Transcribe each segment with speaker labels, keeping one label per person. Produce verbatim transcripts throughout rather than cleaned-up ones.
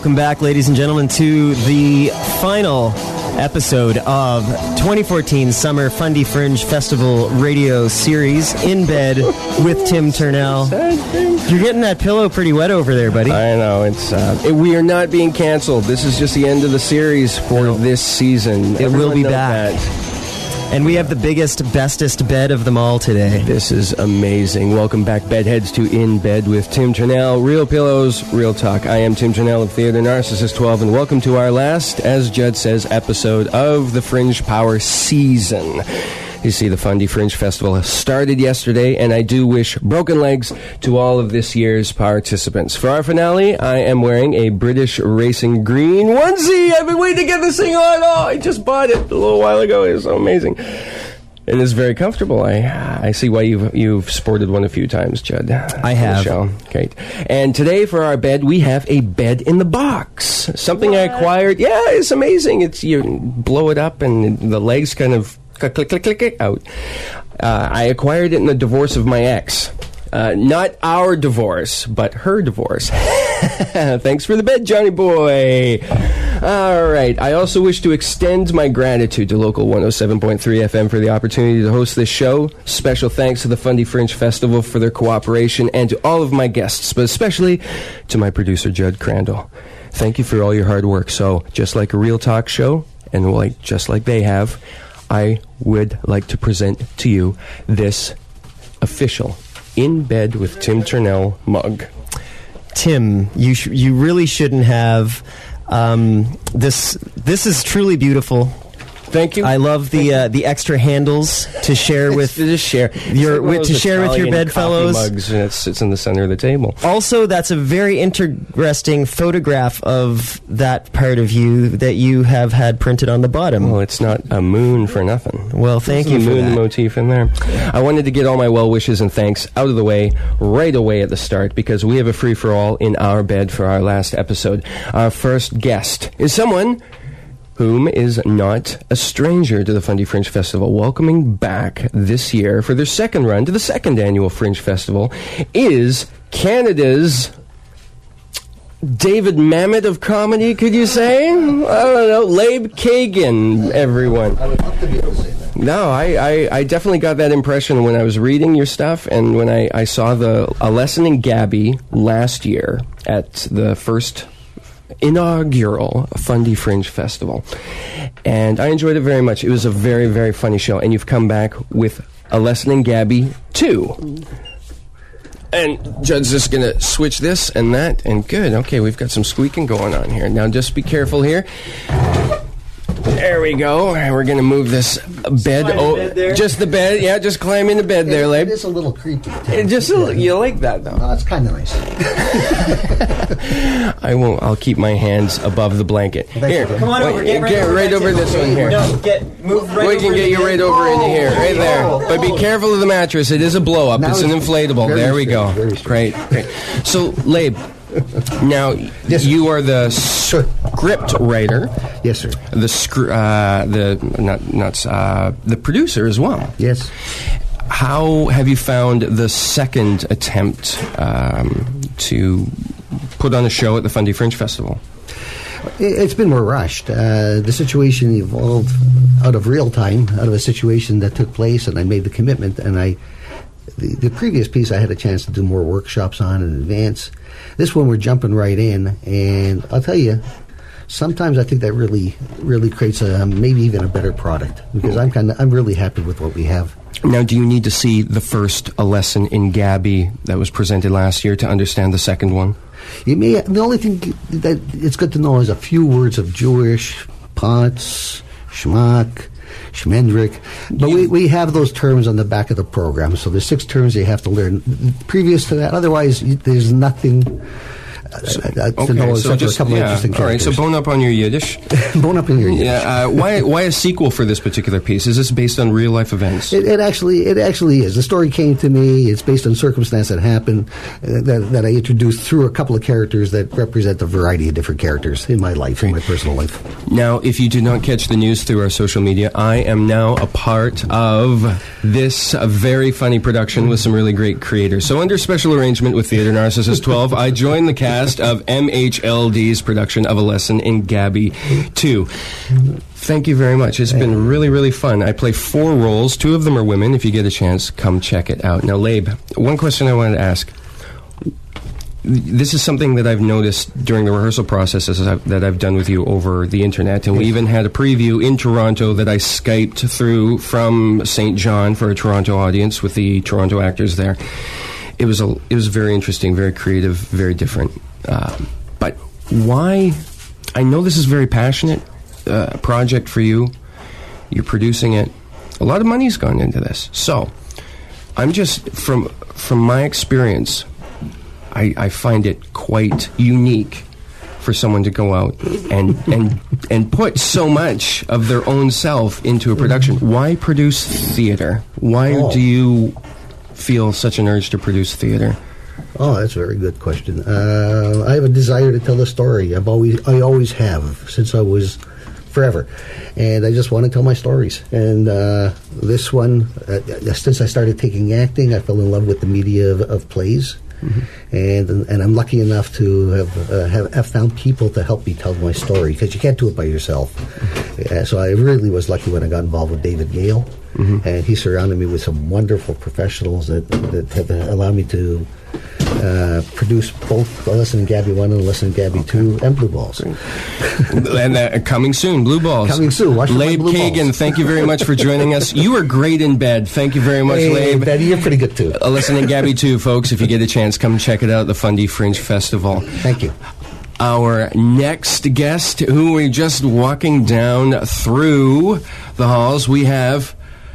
Speaker 1: Welcome back, ladies and gentlemen, to the final episode of twenty fourteen Summer Fundy Fringe Festival Radio Series, In Bed with Tim Turnell. You're getting that pillow pretty wet over there, buddy.
Speaker 2: I know. It's uh, it, we are not being canceled. This is just the end of the series for no. this season.
Speaker 1: It
Speaker 2: Everyone
Speaker 1: will be back.
Speaker 2: That.
Speaker 1: And we have the biggest, bestest bed of them all today.
Speaker 2: This is amazing. Welcome back, bedheads, to In Bed with Tim Turnell. Real pillows, real talk. I am Tim Turnell of Theater Narcissist twelve, and welcome to our last, as Judd says, episode of the Fringe Power season. You see, the Fundy Fringe Festival started yesterday, and I do wish broken legs to all of this year's participants. For our finale, I am wearing a British Racing Green onesie. I've been waiting to get this thing on. Oh, I just bought it a little while ago. It's so amazing. It is very comfortable. I I see why you've you've sported one a few times, Judd.
Speaker 1: I have.
Speaker 2: Show. Great. And today for our bed, we have a bed in the box. Something what? I acquired. Yeah, it's amazing. It's you blow it up, and the legs kind of click, click, click, click, click out. Uh, I acquired it in the divorce of my ex. Uh, not our divorce, but her divorce. Thanks for the bed, Johnny boy. All right. I also wish to extend my gratitude to Local one oh seven point three F M for the opportunity to host this show. Special thanks to the Fundy Fringe Festival for their cooperation, and to all of my guests, but especially to my producer, Judd Crandall. Thank you for all your hard work. So, just like a real talk show, and like just like they have, I would like to present to you this official In Bed with Tim Turnell mug.
Speaker 1: Tim, you sh- you really shouldn't have. Um, this this is truly beautiful.
Speaker 2: Thank you.
Speaker 1: I love the uh, the extra handles to share with
Speaker 2: to just share
Speaker 1: your with, to share with your bedfellows.
Speaker 2: Mugs, and it sits in the center of the table.
Speaker 1: Also, that's a very interesting photograph of that part of you that you have had printed on the bottom.
Speaker 2: Well, it's not a moon for nothing.
Speaker 1: Well, thank
Speaker 2: There's
Speaker 1: you
Speaker 2: a
Speaker 1: for
Speaker 2: moon
Speaker 1: that.
Speaker 2: motif in there. I wanted to get all my well wishes and thanks out of the way right away at the start, because we have a free for all in our bed for our last episode. Our first guest is someone whom is not a stranger to the Fundy Fringe Festival. Welcoming back this year for their second run to the second annual Fringe Festival is Canada's David Mamet of comedy, could you say? I don't know. Labe Kagan, everyone.
Speaker 3: I would love to be able to say that.
Speaker 2: No, I, I, I definitely got that impression when I was reading your stuff, and when I, I saw the A Lesson in Gabby last year at the first inaugural Fundy Fringe Festival, and I enjoyed it very much. It was a very, very funny show, and you've come back with A Lesson in Gabby two. And Judd's just going to switch this and that, and good. Okay, we've got some squeaking going on here. Now, just be careful here. There we go. And we're going to move this bed. Oh,
Speaker 1: bed there.
Speaker 2: Just the bed. Yeah, just climb into bed there, Labe.
Speaker 3: It is a little creepy.
Speaker 2: It just a little, you like that, though?
Speaker 3: No, it's kind of nice.
Speaker 2: I won't. I'll keep my hands above the blanket. Here,
Speaker 1: Come on over. Get right,
Speaker 2: get
Speaker 1: over,
Speaker 2: right over this one here.
Speaker 1: No, get move right
Speaker 2: we
Speaker 1: over
Speaker 2: can get you right over into here, right there. But be careful of the mattress. It is a blow up.
Speaker 3: Now
Speaker 2: It's an
Speaker 3: it's
Speaker 2: inflatable.
Speaker 3: very
Speaker 2: There we
Speaker 3: strange,
Speaker 2: go.
Speaker 3: very
Speaker 2: Great,
Speaker 3: strange.
Speaker 2: great. So, Labe, now
Speaker 3: Yes,
Speaker 2: you are the script writer.
Speaker 3: Yes, sir.
Speaker 2: The scr- uh, the not not uh, the producer as well.
Speaker 3: Yes.
Speaker 2: How have you found the second attempt um, to put on a show at the Fundy Fringe Festival?
Speaker 3: It- It's been more rushed. Uh, the situation evolved out of real time, out of a situation that took place, and I made the commitment. And I, the, the previous piece, I had a chance to do more workshops on in advance. This one, we're jumping right in, and I'll tell you, sometimes I think that really, really creates a maybe even a better product, because I'm kind of, I'm really happy with what we have.
Speaker 2: Now, do you need to see the first A Lesson in Gabby that was presented last year to understand the second one?
Speaker 3: You may, the only thing that it's good to know is a few words of Jewish, Potts, Schmuck, Schmendrick. But we, we have those terms on the back of the program. So there's six terms you have to learn previous to that. Otherwise, you, there's nothing
Speaker 2: So,
Speaker 3: uh, uh, to
Speaker 2: okay,
Speaker 3: know
Speaker 2: so
Speaker 3: except for a
Speaker 2: just,
Speaker 3: couple
Speaker 2: yeah,
Speaker 3: of interesting
Speaker 2: all right,
Speaker 3: characters.
Speaker 2: so bone up on your Yiddish.
Speaker 3: Bone up in your ears.
Speaker 2: Yeah, uh, why why a sequel for this particular piece? Is this based on real life events?
Speaker 3: It, it actually, it actually is. The story came to me. It's based on circumstance that happened uh, that, that I introduced through a couple of characters that represent a variety of different characters in my life, in my personal life.
Speaker 2: Now, if you did not catch the news through our social media, I am now a part of this uh, very funny production with some really great creators. So, under special arrangement with Theater Narcissist twelve, I joined the cast cast of M H L D's production of A Lesson in Gabby two. Thank you very much. It's been really, really fun. I play four roles. Two of them are women. If you get a chance, come check it out. Now, Labe, one question I wanted to ask. This is something that I've noticed during the rehearsal processes that I've done with you over the internet, and we even had a preview in Toronto that I Skyped through from Saint John for a Toronto audience with the Toronto actors there. It was a, it was very interesting, very creative, very different. Uh, but why? I know this is a very passionate uh, project for you. You're producing it. A lot of money's gone into this. So, I'm just from from my experience. I, I find it quite unique for someone to go out and, and and put so much of their own self into a production. Why produce theater? Why oh. do you feel such an urge to produce theater?
Speaker 3: Oh, that's a very good question. Uh, I have a desire to tell a story. I've always I always have since I was forever, and I just want to tell my stories. And uh, this one, uh, since I started taking acting, I fell in love with the media of, of plays. Mm-hmm. And and I'm lucky enough to have, uh, have have found people to help me tell my story, because you can't do it by yourself. Mm-hmm. Uh, so I really was lucky when I got involved with David Gale, mm-hmm. and he surrounded me with some wonderful professionals that that have allowed me to uh, produce both A Lesson in Gabby one and A Lesson in Gabby two and Blue Balls.
Speaker 2: And uh, coming soon, Blue Balls.
Speaker 3: Coming soon. Watch
Speaker 2: Labe
Speaker 3: Blue
Speaker 2: Kagan,
Speaker 3: Balls.
Speaker 2: thank you very much for joining us. You were great in bed. Thank you very much,
Speaker 3: hey,
Speaker 2: Labe.
Speaker 3: Betty, you're pretty good too.
Speaker 2: A Lesson in Gabby two, folks. If you get a chance, come check it out. The Fundy Fringe Festival.
Speaker 3: Thank you.
Speaker 2: Our next guest, who we're just walking down through the halls, we have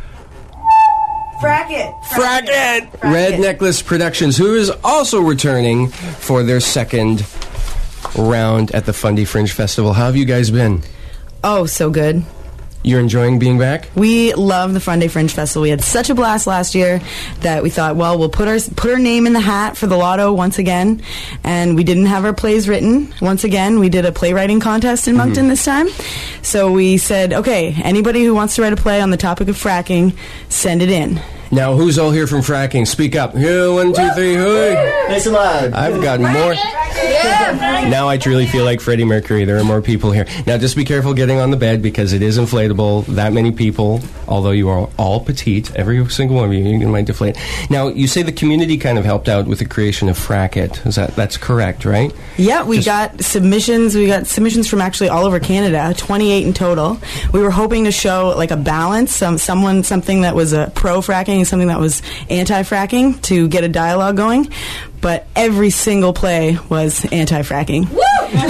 Speaker 4: Fracket.
Speaker 2: Fracket. Fracket. Red Necklace Productions, who is also returning for their second round at the Fundy Fringe Festival. How have you guys been?
Speaker 4: Oh, so good.
Speaker 2: You're enjoying being back?
Speaker 4: We love the Funday Fringe Festival. We had such a blast last year that we thought, well, we'll put our put our name in the hat for the lotto once again. And we didn't have our plays written. Once again, we did a playwriting contest in Moncton mm-hmm. this time. So we said, okay, anybody who wants to write a play on the topic of fracking, send it in.
Speaker 2: Now, who's all here from fracking? Speak up. Here, one, two, three, hooey.
Speaker 3: Nice and loud.
Speaker 2: I've got more. Yeah. Now I truly feel like Freddie Mercury. There are more people here. Now, just be careful getting on the bed, because it is inflatable. That many people, although you are all petite, every single one of you, you might deflate. Now, you say the community kind of helped out with the creation of Fracket. Is that that's correct, right?
Speaker 4: Yeah, we
Speaker 2: just
Speaker 4: got submissions. We got submissions from actually all over Canada, twenty-eight in total. We were hoping to show like a balance, some someone something that was a pro fracking and something that was anti-fracking to get a dialogue going. But every single play was anti-fracking. Woo!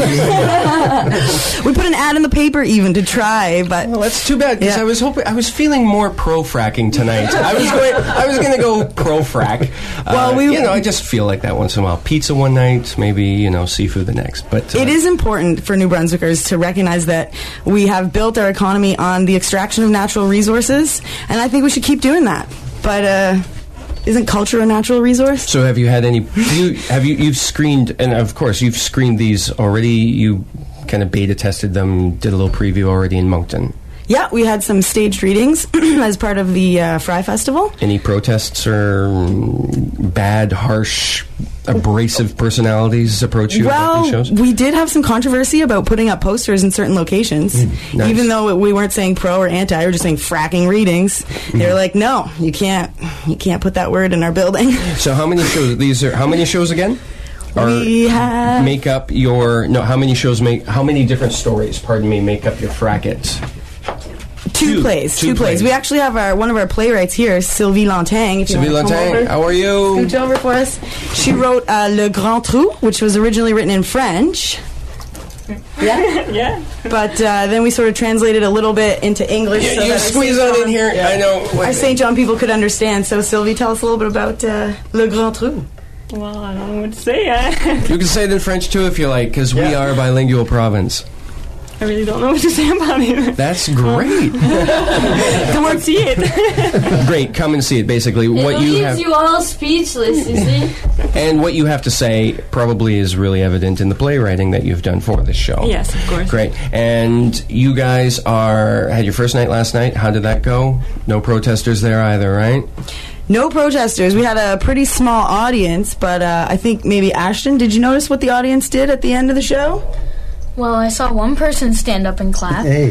Speaker 4: We put an ad in the paper even to try, but
Speaker 2: well, that's too bad, because
Speaker 4: yeah.
Speaker 2: I was hoping I was feeling more pro fracking tonight. I was going I was going to go pro frack.
Speaker 4: Well,
Speaker 2: uh,
Speaker 4: we
Speaker 2: you know I just feel like that once in a while. Pizza one night, maybe you know seafood the next. But uh,
Speaker 4: it is important for New Brunswickers to recognize that we have built our economy on the extraction of natural resources, and I think we should keep doing that. But uh, isn't culture a natural resource?
Speaker 2: So have you had any? You, have you? You've screened, and of course you've screened these already. You kind of beta tested them, did a little preview already in Moncton.
Speaker 4: Yeah, we had some staged readings as part of the uh, Fry Festival.
Speaker 2: Any protests or bad, harsh, abrasive personalities approach you
Speaker 4: well,
Speaker 2: at these shows?
Speaker 4: We did have some controversy about putting up posters in certain locations. Mm, nice. Even though we weren't saying pro or anti, we were just saying fracking readings. Mm. They were like, no, you can't you can't put that word in our building.
Speaker 2: So how many shows, these are, how many shows again? Or
Speaker 4: we have...
Speaker 2: Make up your, no, how many shows make, how many different stories, pardon me, make up your Fracket?
Speaker 4: Two, two plays. Two, two plays. plays. We actually have our one of our playwrights here, Sylvie Lantang. If you
Speaker 2: Sylvie Lantang, how are you?
Speaker 4: Scooch over for us. She wrote uh, Le Grand Trou, which was originally written in French. Yeah,
Speaker 5: yeah.
Speaker 4: But uh, then we sort of translated a little bit into English.
Speaker 2: Yeah,
Speaker 4: so
Speaker 2: you
Speaker 4: that
Speaker 2: squeeze that in here. Yeah. I know.
Speaker 4: Our Saint John people could understand. So Sylvie, tell us a little bit about uh, Le Grand Trou.
Speaker 5: Well, I don't know what to say. Uh.
Speaker 2: You can say it in French too if you like, because yeah. we are a bilingual province.
Speaker 5: I really don't know what to say about it.
Speaker 2: That's great.
Speaker 5: Come and see it.
Speaker 2: Great, come and see it. Basically,
Speaker 6: it
Speaker 2: what you have.
Speaker 6: It leaves you all speechless, you see.
Speaker 2: And what you have to say probably is really evident in the playwriting that you've done for this show.
Speaker 5: Yes, of course.
Speaker 2: Great. And you guys are had your first night last night. How did that go? No protesters there either, right?
Speaker 4: No protesters. We had a pretty small audience, but uh, I think maybe Ashton, did you notice what the audience did at the end of the show?
Speaker 6: Well, I saw one person stand up and clap.
Speaker 3: Hey.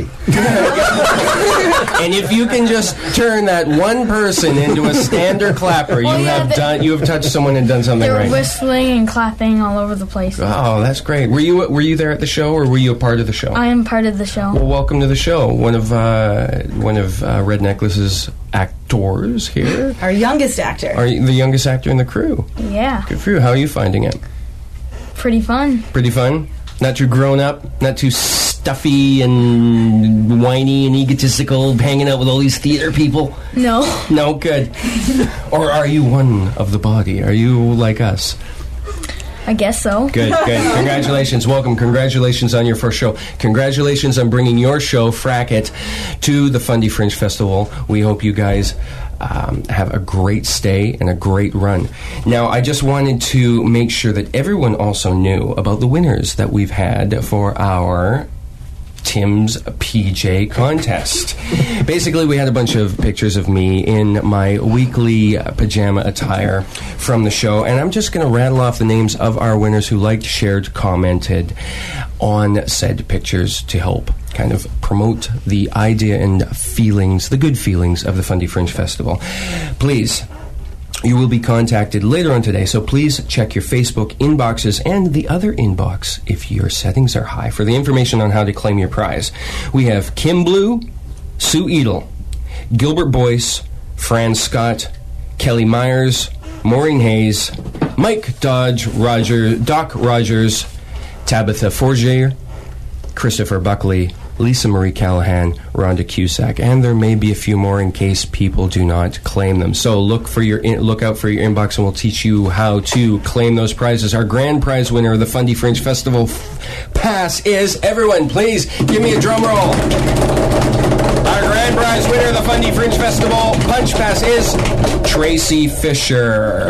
Speaker 2: And if you can just turn that one person into a standard clapper,
Speaker 6: Well,
Speaker 2: you
Speaker 6: yeah,
Speaker 2: have
Speaker 6: they-
Speaker 2: done. You have touched someone and done something
Speaker 6: They were
Speaker 2: right.
Speaker 6: whistling and clapping all over the place.
Speaker 2: Oh, that's great. Were you Were you there at the show, or were you a part of the show?
Speaker 6: I am part of the show.
Speaker 2: Well, welcome to the show. One of uh, one of uh, Red Necklace's actors here.
Speaker 4: Our youngest actor.
Speaker 2: Are you the youngest actor in the crew?
Speaker 6: Yeah,
Speaker 2: Good for you. How are you finding it?
Speaker 6: pretty fun.
Speaker 2: Pretty fun? Not too grown up? Not too stuffy and whiny and egotistical, hanging out with all these theater people?
Speaker 6: No.
Speaker 2: No, good. Or are you one of the body? Are you like us?
Speaker 6: I guess so.
Speaker 2: Good, good. Congratulations. Welcome. Congratulations on your first show. Congratulations on bringing your show, Frack It, to the Fundy Fringe Festival. We hope you guys um, have a great stay and a great run. Now, I just wanted to make sure that everyone also knew about the winners that we've had for our Tim's P J contest. Basically, we had a bunch of pictures of me in my weekly uh, pajama attire from the show, and I'm just going to rattle off the names of our winners who liked, shared, commented on said pictures to help kind of promote the idea and feelings, the good feelings of the Fundy Fringe Festival. Please, you will be contacted later on today, so please check your Facebook inboxes and the other inbox if your settings are high for the information on how to claim your prize. We have Kim Blue, Sue Edel, Gilbert Boyce, Fran Scott, Kelly Myers, Maureen Hayes, Mike Dodge, Roger, Doc Rogers, Tabitha Forger, Christopher Buckley, Lisa Marie Callahan, Rhonda Cusack, and there may be a few more in case people do not claim them. So look for your in, look out for your inbox, and we'll teach you how to claim those prizes. Our grand prize winner of the Fundy Fringe Festival f- pass is, everyone, please give me a drum roll. Our grand prize winner of the Fundy Fringe Festival Punch Pass is Tracy Fisher.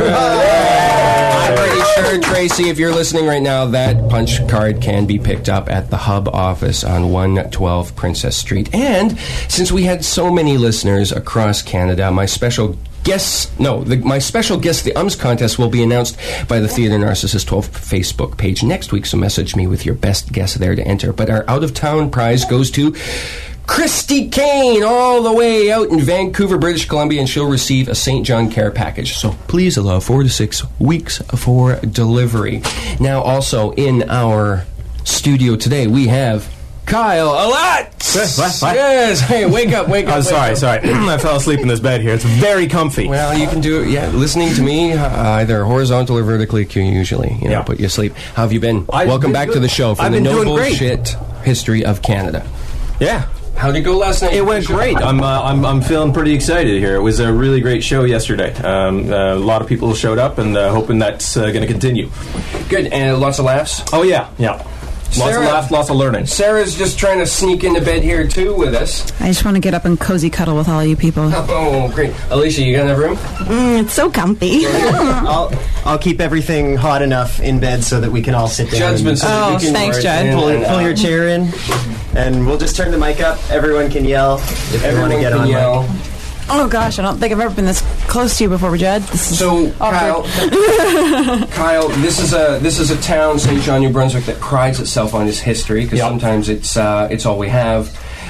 Speaker 2: I'm pretty sure, Tracy, if you're listening right now, that punch card can be picked up at the Hub office on one twelve Princess Street. And since we had so many listeners across Canada, my special guest, no, the, my special guest, the U M S contest, will be announced by the Theatre Narcissist twelve Facebook page next week, so message me with your best guess there to enter. But our out-of-town prize goes to Christy Kane, all the way out in Vancouver, British Columbia, and she'll receive a Saint John Care package. So please allow four to six weeks for delivery. Now, also in our studio today, we have Kyle Alatz.
Speaker 7: What? What?
Speaker 2: Yes. Hey, wake up, wake up.
Speaker 7: I'm
Speaker 2: wake
Speaker 7: sorry,
Speaker 2: up.
Speaker 7: sorry. I fell asleep in this bed here. It's very comfy.
Speaker 2: Well, you can do it. Yeah, listening to me, uh, either horizontal or vertically, can usually, you know,
Speaker 7: Yeah.
Speaker 2: put you to sleep. How have you been?
Speaker 7: I've
Speaker 2: Welcome
Speaker 7: been
Speaker 2: back
Speaker 7: good.
Speaker 2: to the show from
Speaker 7: I've
Speaker 2: the
Speaker 7: been
Speaker 2: No
Speaker 7: doing great.
Speaker 2: Bullshit History of Canada.
Speaker 7: Yeah.
Speaker 2: How'd it go last night?
Speaker 7: It went great. I'm, uh, I'm I'm feeling pretty excited here. It was a really great show yesterday. Um, uh, a lot of people showed up, and uh, hoping that's uh, going to continue.
Speaker 2: Good, and lots of laughs.
Speaker 7: Oh yeah, yeah. Lots
Speaker 2: Sarah-
Speaker 7: of laughs, lots of learning.
Speaker 2: Sarah's just trying to sneak into bed here too with us.
Speaker 8: I just want to get up and cozy cuddle with all you people.
Speaker 2: Oh, great. Alicia, you got enough room?
Speaker 4: Mm, it's so comfy.
Speaker 1: I'll I'll keep everything hot enough in bed so that we can all sit down.
Speaker 2: Judgment says
Speaker 8: Oh,
Speaker 2: you can
Speaker 8: thanks,
Speaker 2: work
Speaker 8: Judd.
Speaker 2: in
Speaker 1: Pull,
Speaker 2: and
Speaker 1: pull your
Speaker 2: out.
Speaker 1: chair in, and we'll just turn the mic up. Everyone can yell if they want
Speaker 2: Everyone
Speaker 1: to get
Speaker 2: can
Speaker 1: on
Speaker 2: yell.
Speaker 1: mic.
Speaker 8: Oh gosh, I don't think I've ever been this close to you before, Judd. This is
Speaker 2: So, Kyle,
Speaker 8: awkward.
Speaker 2: Kyle, this is a this is a town, Saint John, New Brunswick, that prides itself on its history because
Speaker 7: Yep.
Speaker 2: sometimes it's uh, it's all we have.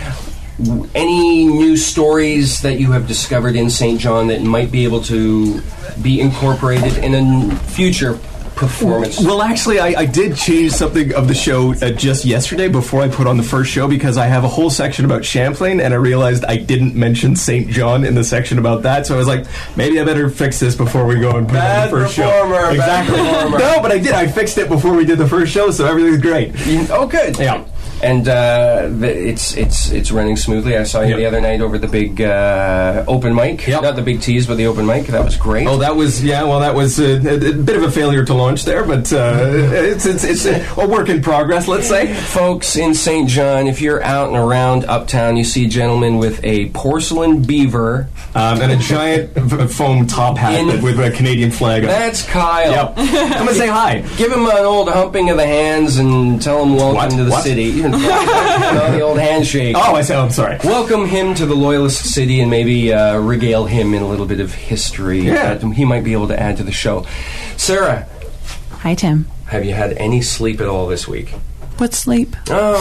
Speaker 2: W- Any new stories that you have discovered in Saint John that might be able to be incorporated in a n- future performance?
Speaker 9: Well, actually, I, I did change something of the show uh, just yesterday before I put on the first show because I have a whole section about Champlain, and I realized I didn't mention Saint John in the section about that. So I was like, maybe I better fix this before we go and put
Speaker 2: Bad
Speaker 9: on the first
Speaker 2: performer,
Speaker 9: show.
Speaker 2: bad
Speaker 9: Exactly.
Speaker 2: performer.
Speaker 9: No, but I did. I fixed it before we did the first show, so everything's great.
Speaker 2: You- oh, good.
Speaker 9: Yeah.
Speaker 2: And uh, the, it's it's it's running smoothly. I saw you
Speaker 9: Yep.
Speaker 2: the other night over the big uh, open mic.
Speaker 9: Yep.
Speaker 2: Not the big tease, but the open mic. That was great.
Speaker 9: Oh, that was yeah. Well, that was a, a, a bit of a failure to launch there, but uh, it's it's it's a, a work in progress. Let's say.
Speaker 2: Folks in Saint John, if you're out and around uptown, you see a gentleman with a porcelain beaver
Speaker 9: um, and a giant f- foam top hat
Speaker 2: In-
Speaker 9: with a Canadian flag on it.
Speaker 2: That's Kyle.
Speaker 9: Yep. Come and say hi.
Speaker 2: Give him an old humping of the hands and tell him welcome
Speaker 9: What?
Speaker 2: to the
Speaker 9: What?
Speaker 2: city. You know, the old handshake.
Speaker 9: Oh, I said, I'm sorry.
Speaker 2: Welcome him to the Loyalist City and maybe uh, regale him in a little bit of history
Speaker 9: Yeah.
Speaker 2: that he might be able to add to the show. Sarah,
Speaker 8: Hi, Tim.
Speaker 2: have you had any sleep at all this week?
Speaker 8: What sleep?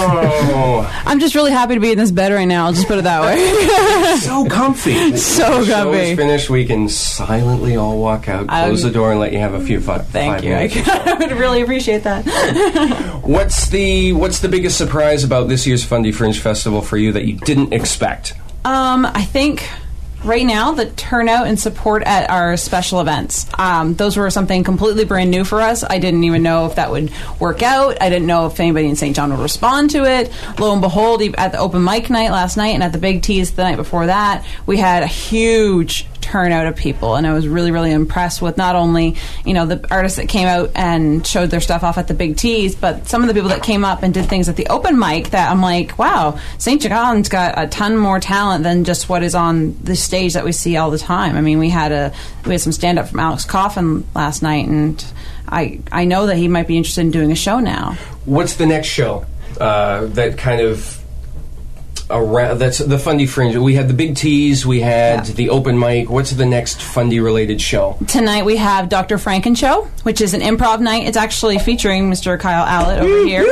Speaker 2: Oh,
Speaker 8: I'm just really happy to be in this bed right now. I'll just put it that way.
Speaker 9: So comfy.
Speaker 8: So
Speaker 2: the show is
Speaker 8: comfy.
Speaker 2: finished. We can silently all walk out, close
Speaker 8: Um,
Speaker 2: the door, and let you have a few fi-
Speaker 8: Thank
Speaker 2: five
Speaker 8: you. I,
Speaker 2: minutes.
Speaker 8: I would really appreciate that.
Speaker 2: What's the What's the biggest surprise about this year's Fundy Fringe Festival for you that you didn't expect?
Speaker 8: Um, I think right now the turnout and support at our special events. Um, those were something completely brand new for us. I didn't even know if that would work out. I didn't know if anybody in Saint John would respond to it. Lo and behold, e- at the open mic night last night and at the Big Teas the night before that, we had a huge turnout of people, and I was really, really impressed with not only, you know, the artists that came out and showed their stuff off at the Big Teas, but some of the people that came up and did things at the open mic that I'm like, wow, Saint John's got a ton more talent than just what is on the stage that we see all the time. I mean, we had a we had some stand up from Alex Coffin last night, and I I know that he might be interested in doing a show now.
Speaker 2: What's the next show uh, that kind of around? That's the Fundy Fringe. We had the Big Teas. We had
Speaker 8: Yeah.
Speaker 2: the open mic. What's the next Fundy related show?
Speaker 8: Tonight we have Doctor Franken Show, which is an improv night. It's actually featuring Mister Kyle Allett over here.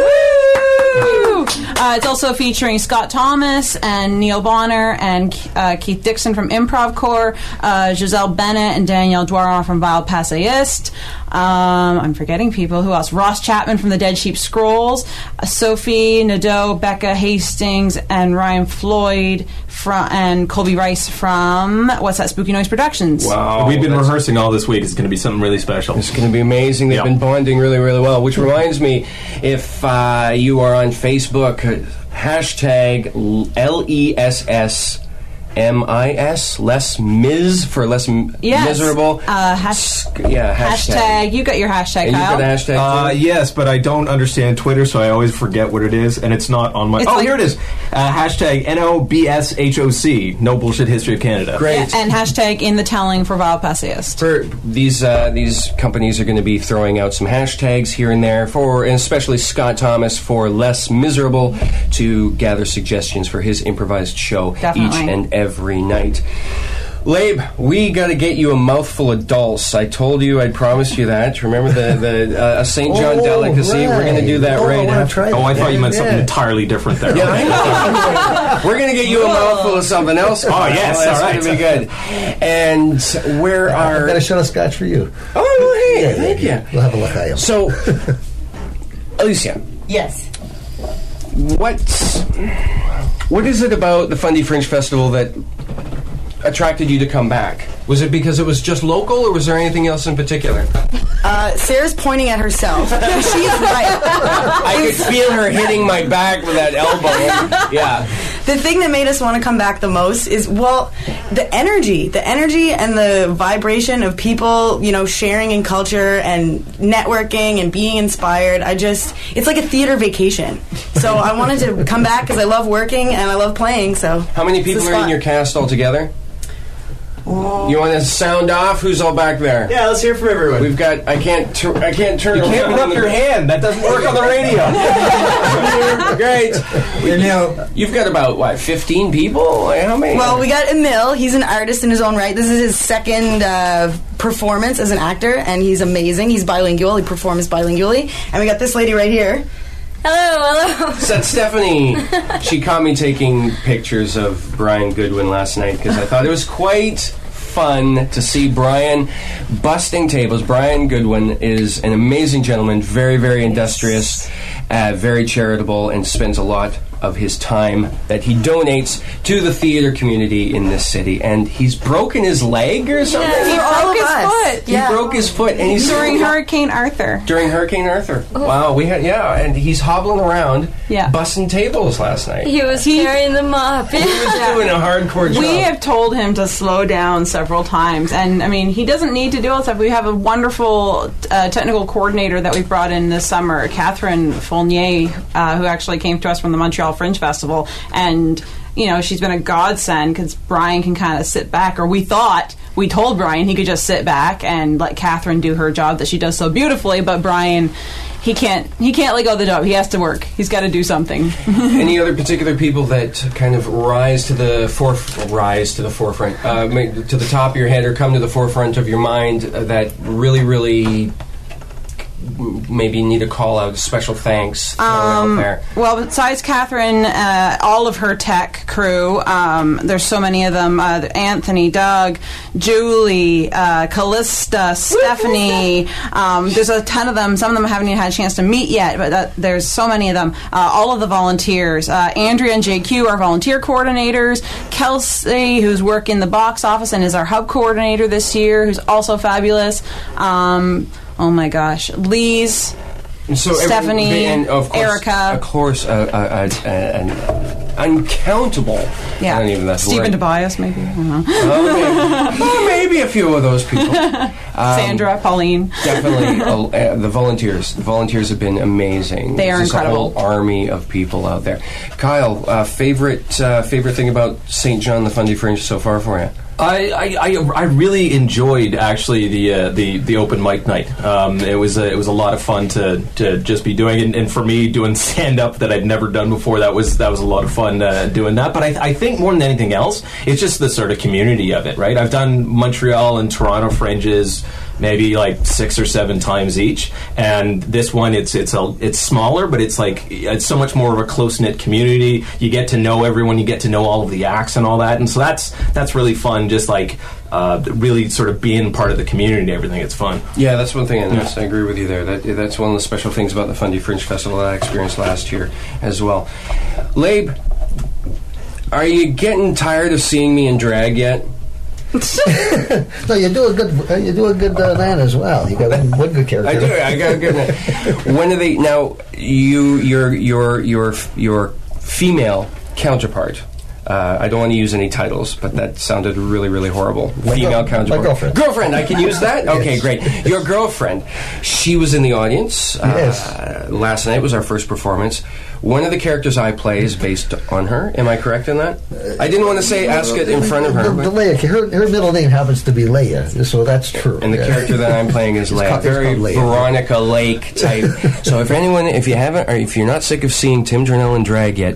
Speaker 8: Woo! Uh, it's also featuring Scott Thomas and Neil Bonner and uh, Keith Dixon from Improv Corps, uh, Giselle Bennett and Danielle Dwaron from Wild Passayist. Um, I'm forgetting people. Who else? Ross Chapman from the Dead Sheep Scrolls, uh, Sophie Nadeau, Becca Hastings, and Ryan Floyd from, and Colby Rice from What's That Spooky Noise Productions.
Speaker 2: Wow,
Speaker 9: We've been
Speaker 2: that's-
Speaker 9: rehearsing all this week. It's going to be something really special.
Speaker 2: It's going to be amazing. They've
Speaker 9: Yep.
Speaker 2: been bonding really, really well. Which reminds me, if uh, you are on Facebook, uh, hashtag L E S S M I S, less Miz for less m-
Speaker 8: Yes.
Speaker 2: miserable.
Speaker 8: Uh, hash-
Speaker 2: Sk- yeah, hashtag.
Speaker 8: Hashtag. You got your hashtag,
Speaker 2: And you've
Speaker 8: Kyle.
Speaker 2: got a hashtag.
Speaker 9: Uh,
Speaker 2: too?
Speaker 9: yes, but I don't understand Twitter, so I always forget what it is, and it's not on my...
Speaker 8: It's
Speaker 9: oh,
Speaker 8: like-
Speaker 9: here it is. Uh, hashtag N O B S H O C, No Bullshit History of Canada.
Speaker 2: Great.
Speaker 8: Yeah, and hashtag in the telling for Wild Passayist.
Speaker 2: For these uh, these companies are going to be throwing out some hashtags here and there for, and especially Scott Thomas for less miserable, to gather suggestions for his improvised show
Speaker 8: Definitely.
Speaker 2: each and every night. Labe, we got to get you a mouthful of dulse. I told you, I promised you that. Remember the the uh, a Saint John
Speaker 3: Oh,
Speaker 2: delicacy? We're going to do that
Speaker 3: right.
Speaker 2: right
Speaker 3: Oh, I wanna
Speaker 2: after.
Speaker 3: try
Speaker 9: Oh, I
Speaker 3: that.
Speaker 9: thought you meant
Speaker 3: Yeah.
Speaker 9: something entirely different there.
Speaker 2: Yeah, I know. We're going to get you a mouthful of something else.
Speaker 9: Oh, yes,
Speaker 2: that's
Speaker 9: all right.
Speaker 2: going to be good. And where
Speaker 3: I've
Speaker 2: are?
Speaker 3: got a shot of scotch for you.
Speaker 2: Oh, well, hey,
Speaker 3: Yeah,
Speaker 2: thank
Speaker 3: yeah.
Speaker 2: you.
Speaker 3: We'll have a look at you.
Speaker 2: So, Alicia,
Speaker 4: Yes.
Speaker 2: what's what is it about the Fundy Fringe Festival that attracted you to come back? Was it because it was just local, or was there anything else in particular?
Speaker 4: Uh, Sarah's pointing at herself. She's right.
Speaker 2: I could feel her hitting my back with that elbow. Yeah.
Speaker 4: The thing that made us want to come back the most is, well, the energy. The energy and the vibration of people, you know, sharing in culture and networking and being inspired. I just, it's like a theater vacation. So I wanted to come back because I love working and I love playing, so.
Speaker 2: How many
Speaker 4: it's a
Speaker 2: people are in
Speaker 4: spot.
Speaker 2: your cast altogether? You want to sound off? Who's all back there?
Speaker 1: Yeah, let's hear from everyone.
Speaker 2: We've got. I can't. Tur- I can't turn.
Speaker 9: You can't
Speaker 2: around
Speaker 9: put up
Speaker 2: on
Speaker 9: your
Speaker 2: the-
Speaker 9: hand. That doesn't work on the radio.
Speaker 2: Great.
Speaker 3: You know,
Speaker 2: You've got about what? Fifteen people? Like, how many?
Speaker 4: Well, we got Emil. He's an artist in his own right. This is his second uh, performance as an actor, and he's amazing. He's bilingual. He performs bilingually. And we got this lady right here.
Speaker 6: Hello, hello.
Speaker 2: Said Stephanie. She caught me taking pictures of Brian Goodwin last night because I thought it was quite fun to see Brian busting tables. Brian Goodwin is an amazing gentleman, very, very industrious, uh, very charitable, and spends a lot of his time that he donates to the theater community in this city. And he's broken his leg or something.
Speaker 8: He
Speaker 4: For all
Speaker 8: broke
Speaker 4: of
Speaker 8: his
Speaker 4: us.
Speaker 8: foot.
Speaker 2: He broke his foot, and he's
Speaker 8: During Hurricane Arthur.
Speaker 2: during Hurricane Arthur. Wow, we had yeah, and he's hobbling around,
Speaker 8: Yeah.
Speaker 2: busting tables last night.
Speaker 6: He was carrying them up.
Speaker 2: He was doing a hardcore job.
Speaker 8: We have told him to slow down several times, and I mean, he doesn't need to do all that stuff. We have a wonderful uh, technical coordinator that we brought in this summer, Catherine Fournier, uh, who actually came to us from the Montreal Fringe Festival, and you know, she's been a godsend because Brian can kind of sit back, or we thought, we told Brian he could just sit back and let Catherine do her job that she does so beautifully, but Brian, he can't he can't let go of the job. He has to work. He's got to do something.
Speaker 2: Any other particular people that kind of rise to the foref- rise to the forefront, uh, to the top of your head, or come to the forefront of your mind uh, that really, really maybe need a call out, special thanks
Speaker 8: Um,
Speaker 2: out there?
Speaker 8: well, besides Catherine, uh, all of her tech crew, um, there's so many of them. Uh, Anthony, Doug, Julie, uh, Callista, Stephanie. Um, there's a ton of them. Some of them I haven't even had a chance to meet yet, but that, there's so many of them. Uh, all of the volunteers. Uh, Andrea and J Q are volunteer coordinators. Kelsey, who's working the box office and is our hub coordinator this year, who's also fabulous. Um, Oh my gosh, Lee's,
Speaker 2: so
Speaker 8: Stephanie,
Speaker 2: every, and of course,
Speaker 8: Erica,
Speaker 2: of course, uh, uh, uh, an uncountable.
Speaker 8: Yeah,
Speaker 2: I don't even that's
Speaker 8: Stephen
Speaker 2: right.
Speaker 8: Tobias, maybe. I don't know.
Speaker 2: Oh, maybe, well, maybe a few of those people. Um,
Speaker 8: Sandra, Pauline,
Speaker 2: definitely uh, uh, the volunteers. The volunteers have been amazing.
Speaker 8: They are
Speaker 2: There's
Speaker 8: incredible.
Speaker 2: A whole army of people out there. Kyle, uh, favorite uh, favorite thing about Saint John the Fundy Fringe so far for you?
Speaker 7: I, I, I, I really enjoyed actually the uh, the the open mic night. Um, it was a, it was a lot of fun to, to just be doing, and, and for me doing stand up that I'd never done before. That was that was a lot of fun uh, doing that. But I, I think more than anything else, it's just the sort of community of it, right? I've done Montreal and Toronto fringes maybe like six or seven times each, and this one it's it's a, it's smaller, but it's like it's so much more of a close knit community. You get to know everyone, you get to know all of the acts and all that, and so that's that's really fun. Just like uh, really sort of being part of the community and everything, it's fun.
Speaker 2: Yeah, that's one thing, and yeah. I agree with you there. That that's one of the special things about the Fundy Fringe Festival that I experienced last year as well. Labe, are you getting tired of seeing me in drag yet?
Speaker 3: No, you do a good. Uh, you do a good uh, man as well. You got one, one good character.
Speaker 2: I do. I got a good man. When are they now? You, your, your, your, your female counterpart. Uh, I don't want to use any titles, but that sounded really, really horrible.
Speaker 3: My
Speaker 2: Female
Speaker 3: girl-
Speaker 2: counterpart.
Speaker 3: my girlfriend.
Speaker 2: Girlfriend. I can use that. Okay,
Speaker 3: Yes.
Speaker 2: great. Your girlfriend. She was in the audience. Uh,
Speaker 3: Yes.
Speaker 2: Last night was our first performance. One of the characters I play is based on her. Am I correct in that? I didn't want to say ask it in front of her.
Speaker 3: The, the
Speaker 2: But,
Speaker 3: Leia, her, her middle name happens to be Leia, so that's true.
Speaker 2: and the
Speaker 3: Yeah.
Speaker 2: character that I'm playing is
Speaker 3: It's
Speaker 2: Leia,
Speaker 3: called- it's
Speaker 2: very
Speaker 3: called Leia.
Speaker 2: Veronica Lake type. So if anyone, if you haven't, or if you're not sick of seeing Tim Turnell in drag yet,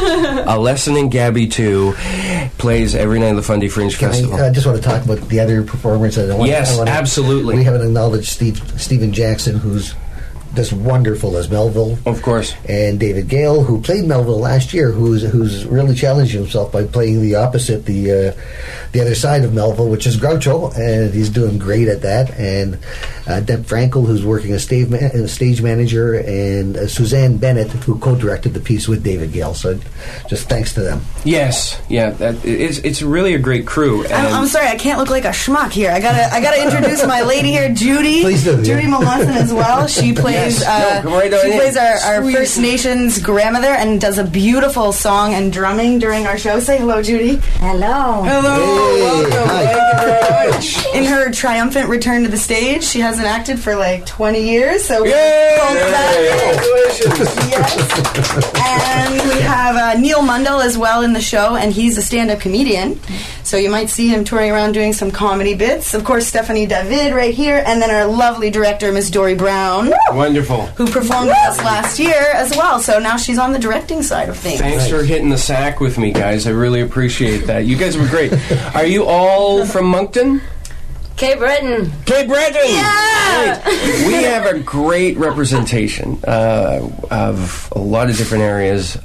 Speaker 2: A Lesson in Gabby two plays every night of the Fundy Fringe
Speaker 3: Can
Speaker 2: Festival.
Speaker 3: I uh, just want to talk about the other performance. I want,
Speaker 2: Yes,
Speaker 3: I want to,
Speaker 2: absolutely.
Speaker 3: We haven't acknowledged Steve, Stephen Jackson, who's just wonderful as Melville.
Speaker 2: Of course.
Speaker 3: And David Gale, who played Melville last year, who's who's really challenged himself by playing the opposite, the uh, the other side of Melville, which is Groucho, and he's doing great at that. And uh, Deb Frankel, who's working as stage, ma- as stage manager, and uh, Suzanne Bennett, who co-directed the piece with David Gale. So just thanks to them.
Speaker 2: Yes, yeah, that, it's it's really a great crew. And
Speaker 4: I'm, I'm sorry, I can't look like a schmuck here. I gotta, I gotta introduce my lady here, Judy.
Speaker 3: Please do, yeah.
Speaker 4: Judy Molosson as well. She plays,
Speaker 2: Yes.
Speaker 4: uh,
Speaker 2: No, come right on
Speaker 4: she
Speaker 2: in.
Speaker 4: plays our, our
Speaker 2: Sweet.
Speaker 4: First Nations grandmother and does a beautiful song and drumming during our show. Say hello, Judy.
Speaker 6: Hello.
Speaker 2: Hello,
Speaker 3: Hey,
Speaker 2: welcome.
Speaker 3: hi.
Speaker 2: Thank you very much.
Speaker 4: In her triumphant return to the stage, she hasn't acted for like twenty years, so we
Speaker 2: Yay!
Speaker 4: called that.
Speaker 2: Congratulations.
Speaker 4: Yes. And we have uh, Neil Mundell as well in the show, and he's a stand-up comedian. So you might see him touring around doing some comedy bits. Of course, Stephanie David right here, and then our lovely director, Miss Dory Brown,
Speaker 2: Wonderful.
Speaker 4: who performed with us last year as well. So now she's on the directing side of things.
Speaker 2: Thanks for hitting the sack with me, guys. I really appreciate that. You guys were great. Are you all from Moncton?
Speaker 6: Cape Breton.
Speaker 2: Cape Breton!
Speaker 6: Yeah!
Speaker 2: Great. We have a great representation uh, of a lot of different areas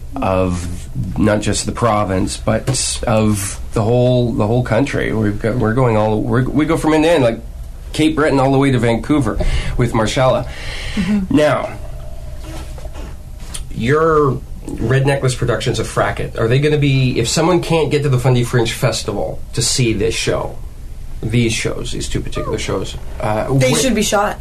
Speaker 2: of not just the province, but of the whole the whole country. We've got, we're going all we're, we go from end to end, like Cape Breton all the way to Vancouver with Marcella. Mm-hmm. Now, your Red Necklace Productions of Fracket, are they going to be, if someone can't get to the Fundy Fringe Festival to see this show, these shows, these two particular shows, uh,
Speaker 4: They
Speaker 2: wh-
Speaker 4: should be shot.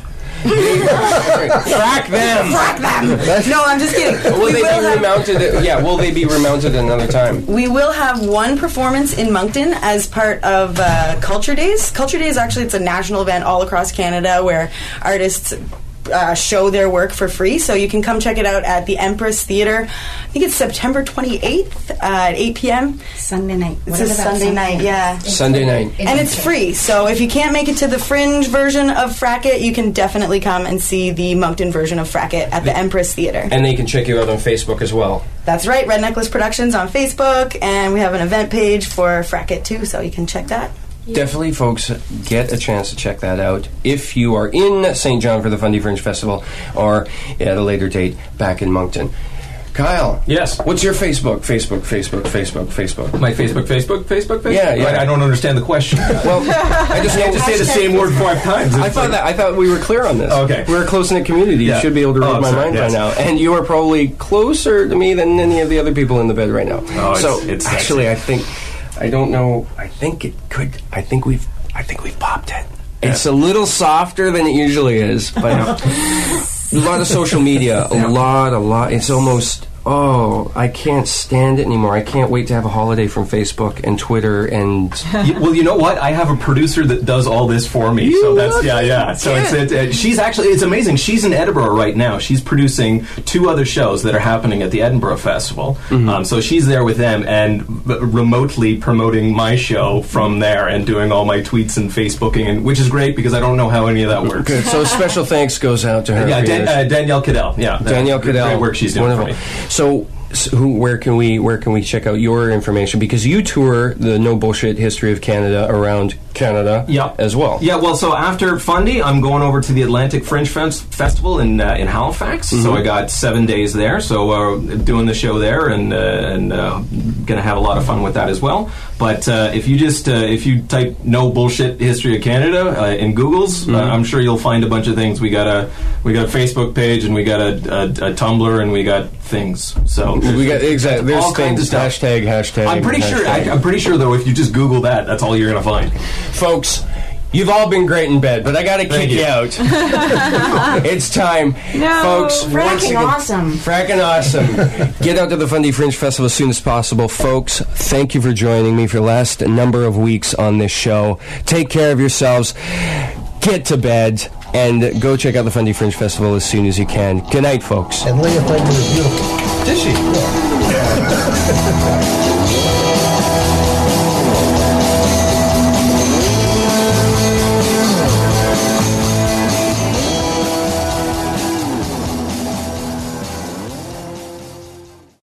Speaker 2: frack them.
Speaker 4: Frack them! No, I'm just kidding.
Speaker 2: Will
Speaker 4: We
Speaker 2: they
Speaker 4: will
Speaker 2: be
Speaker 4: have-
Speaker 2: remounted? Yeah, will they be remounted another time?
Speaker 4: We will have one performance in Moncton as part of uh, Culture Days. Culture Days, actually, it's a national event all across Canada where artists uh, show their work for free. So you can come check it out at the Empress Theater. I think it's September twenty-eighth uh, at eight p.m.
Speaker 6: Sunday night.
Speaker 4: It's a Sunday night, yeah.
Speaker 2: Sunday night.
Speaker 4: And it's free. So if you can't make it to the Fringe version of Fracket, you can definitely come and see the Moncton version of Fracket at the Empress Theater.
Speaker 2: And they can check you out on Facebook as well.
Speaker 4: That's right, Red Necklace Productions on Facebook, and we have an event page for Fracket too, so you can check that.
Speaker 2: Definitely, folks, get a chance to check that out if you are in Saint John for the Fundy Fringe Festival or at a later date back in Moncton. Kyle.
Speaker 7: Yes.
Speaker 2: What's your Facebook? Facebook, Facebook, Facebook, Facebook.
Speaker 7: My Facebook, Facebook, Facebook, Facebook?
Speaker 2: Yeah, yeah.
Speaker 7: I, I don't understand the question.
Speaker 2: Well, I just
Speaker 7: can't just say the same word five times.
Speaker 2: I thought that I thought we were clear on this.
Speaker 7: Okay.
Speaker 2: We're a close-knit community.
Speaker 7: Yeah.
Speaker 2: You should be able to read
Speaker 7: Oh,
Speaker 2: my
Speaker 7: sorry,
Speaker 2: mind
Speaker 7: yes.
Speaker 2: by now. And you are probably closer to me than any of the other people in the bed right now.
Speaker 7: Oh, it's-
Speaker 2: so
Speaker 7: it's
Speaker 2: actually, I think I don't know. I think it could. I think we've. I think we've popped it. It's a little softer than it usually is, but a lot of social media. A lot, a lot. It's almost. Oh, I can't stand it anymore. I can't wait to have a holiday from Facebook and Twitter and...
Speaker 7: Y- well, you know what? I have a producer that does all this for me.
Speaker 2: You
Speaker 7: so that's, yeah, yeah. So
Speaker 2: kid.
Speaker 7: it's, it, it, she's actually, it's amazing. She's in Edinburgh right now. She's producing two other shows that are happening at the Edinburgh Festival.
Speaker 2: Mm-hmm.
Speaker 7: Um, so she's there with them and b- remotely promoting my show from there and doing all my tweets and Facebooking, and which is great because I don't know how any of that works.
Speaker 2: Good. So special thanks goes out to her.
Speaker 7: Yeah,
Speaker 2: for
Speaker 7: Dan,
Speaker 2: yours.
Speaker 7: uh, Danielle Cadell. Yeah,
Speaker 2: Danielle
Speaker 7: Great-
Speaker 2: Cadell.
Speaker 7: Great work she's doing
Speaker 2: Wonderful.
Speaker 7: for me.
Speaker 2: So, so who, where can we where can we check out your information? Because you tour the No Bullshit History of Canada around Canada
Speaker 7: Yeah.
Speaker 2: as well.
Speaker 7: Yeah, well, so after Fundy, I'm going over to the Atlantic Fringe Fest- Festival in uh, in Halifax. So I got seven days there. So uh, doing the show there, and uh, and uh, going to have a lot of fun with that as well. But uh, if you just uh, if you type "No Bullshit History of Canada" uh, in Google's, uh, I'm sure you'll find a bunch of things. We got a we got a Facebook page, and we got a, a, a Tumblr, and we got things. So
Speaker 2: We got exactly. There's
Speaker 7: all kinds
Speaker 2: things.
Speaker 7: of stuff.
Speaker 2: Hashtag. Hashtag.
Speaker 7: I'm pretty sure. I,
Speaker 2: hashtag.
Speaker 7: I'm pretty sure though, if you just Google that, that's all you're going to find.
Speaker 2: Folks, you've all been great in bed, but I got to kick
Speaker 7: you.
Speaker 2: you out. It's time,
Speaker 8: No.
Speaker 2: folks. once
Speaker 6: Fracking
Speaker 2: again-
Speaker 6: awesome.
Speaker 2: Fracking awesome. Get out to the Fundy Fringe Festival as soon as possible. Folks, thank you for joining me for the last number of weeks on this show. Take care of yourselves. Get to bed. And go check out the Fundy Fringe Festival as soon as you can. Good night, folks.
Speaker 3: And Leah Fletcher is beautiful.
Speaker 7: Did she?